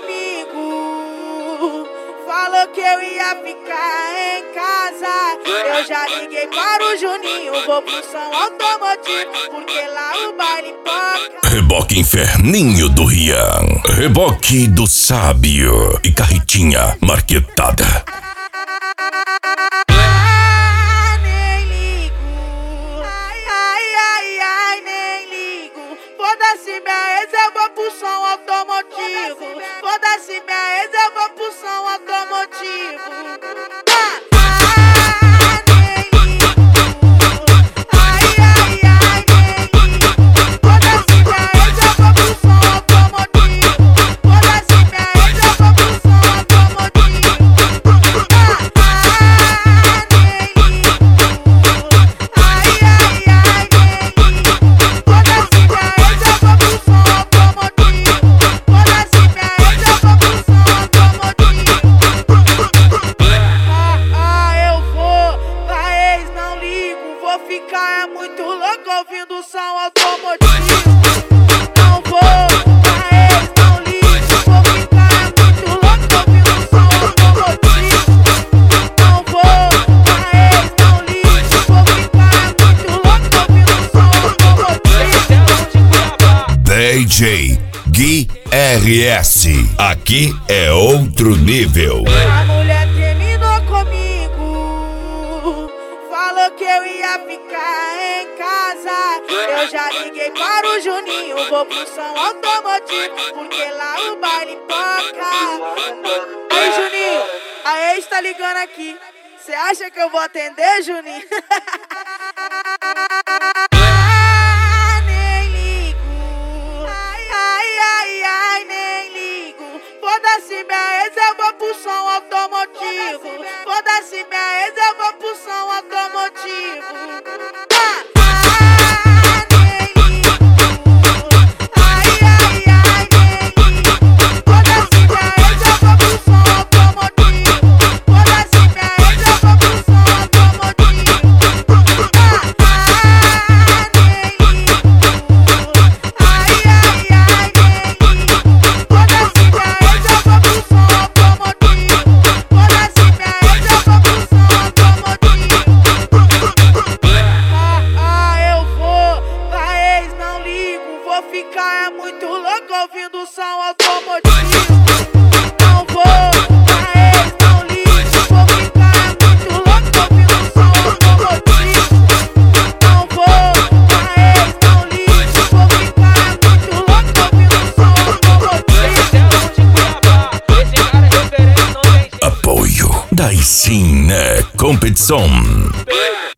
comigo, falou que eu ia ficar em casa. Eu já liguei para o Juninho, vou pro som automotivo, porque lá o baile toca. Reboque Inferninho do Rian, reboque do Sábio e carretinha marquetada. Nem ligo, ai, nem ligo. Foda-se minha ex, eu vou pro som automotivo. Foda-se minha ex, eu vou pro som automotivo. Ficar é muito louco ouvindo o som automotivo. Não vou, mas não ligo. Vou ficar é muito louco ouvindo o som automotivo. Não vou, mas não ligo. Vou ficar é muito louco ouvindo o som automotivo. DJ Gui RS, aqui é outro nível. A mulher terminou comigo, falou que eu ia ficar em casa. Eu já liguei para o Juninho, vou pro som automotivo, porque lá o baile toca. Ei Juninho, a ex tá ligando aqui. Cê acha que eu vou atender, Juninho? Nem ligo, ai, nem ligo. Foda-se minha ex, eu vou pro som automotivo. Foda-se minha ex, eu vou pro som automotivo. Ficar é muito louco ouvindo o som automotivo. Não vou, mas não ligo. Vou ficar é muito louco ouvindo o som automotivo. Não vou, mas não ligo. Vou ficar é muito louco ouvindo o som automotivo. Apoio, daí sim, né? Competição.